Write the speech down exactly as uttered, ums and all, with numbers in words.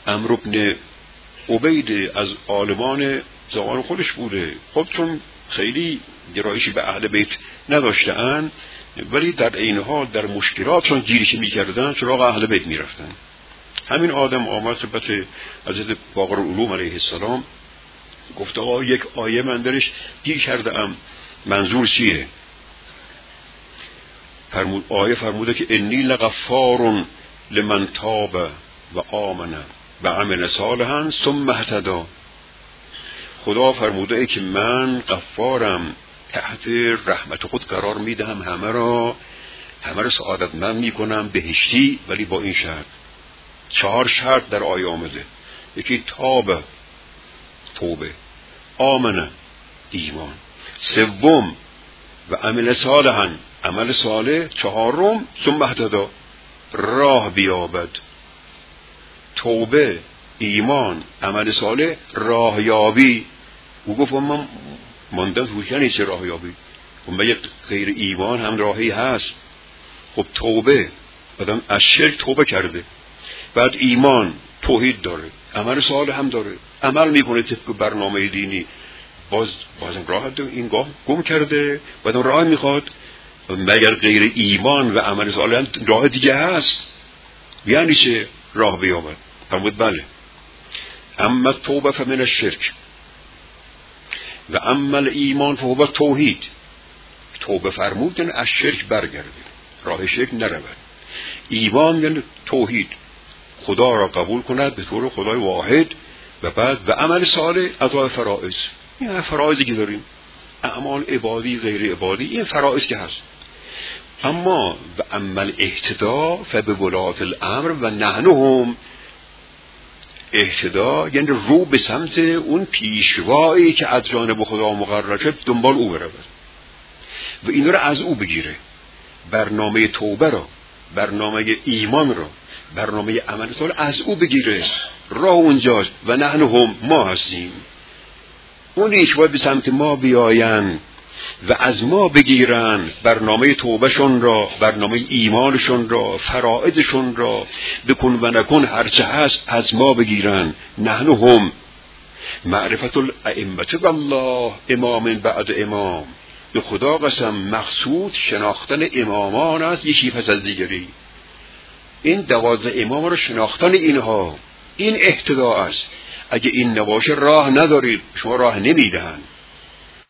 عمرو بن عبید از عالمان زمان خودش بوده. خب چون خیلی گرایشی به اهل بیت نداشتن، ولی در این حال در مشکلاتشون گیرش میکردن، سراغ اهل بیت میرفتن. همین آدم آمد خدمت حضرت باقر العلوم علیه السلام، گفت آقا یک آیه من درش گیر کرده ام، منظور چیه؟ فرمود آیه فرموده که انی لغفار لمن تاب و آمن و عمل صالحا ثم اهتدی. خدا فرموده ای که من غفارم، تحت رحمت خود قرار میدهم همه را، همه را سعادتمند میکنم بهشتی، ولی با این شرط. چهار شرط در آیه آمده. یکی تاب، توبه، آمنه، ایمان، سوم و عمل صالحا، عمل صالح، چهارم ثم اهتدی، راه بیابد. توبه، ایمان، عمل صالح، راه یابی. او گفت من ماندم توش، یعنی چه راه یابی؟ خب مگه غیر ایمان هم راهی هست؟ خب توبه، آدم از شرک توبه کرده، بعد ایمان، توحید داره، عمل صالح هم داره، عمل میکنه طبق برنامه دینی، باز بازم راه این گاه گم کرده، بعد راه میخواد. مگر غیر ایمان و عمل صالح هم راه دیگه هست؟ یعنی چه راه بیابد؟ فرمود بله. اما توبه فمن الشرک و اما ایمان فهو توحید. توبه فرمودن از شرک برگرده، راه شرک نرود. ایمان یعنی توحید، خدا را قبول کند به طور خدای واحد، و بعد و عمل صالح ادا فرائض. این فرائضی که داریم، اعمال عبادی غیر عبادی، این فرائض که هست. اما و عمل اهتدا فبولاة الامر و نحنهم. اهتدا یعنی رو به سمت اون پیشوایی که از جانب خدا مقرر شد، دنبال او برود و این رو از او بگیره. برنامه توبه را، برنامه ایمان را، برنامه عمل صالح از او بگیره. راه اونجاست و نحنهم، ما هستیم. اونی که باید به سمت ما بیاین و از ما بگیرن برنامه توبهشون را، برنامه ایمانشون را، فرائضشون را، بکن و نکن هرچه هست از ما بگیرن. نحن هم معرفت الائمه والله امام بعد امام. به خدا قسم مقصود شناختن امامان است، یکی پس از دیگری. این دوازده امام را شناختن اینها، این اهتداء است. اگه این نباشه راه ندارید، شما راه نمیدهن.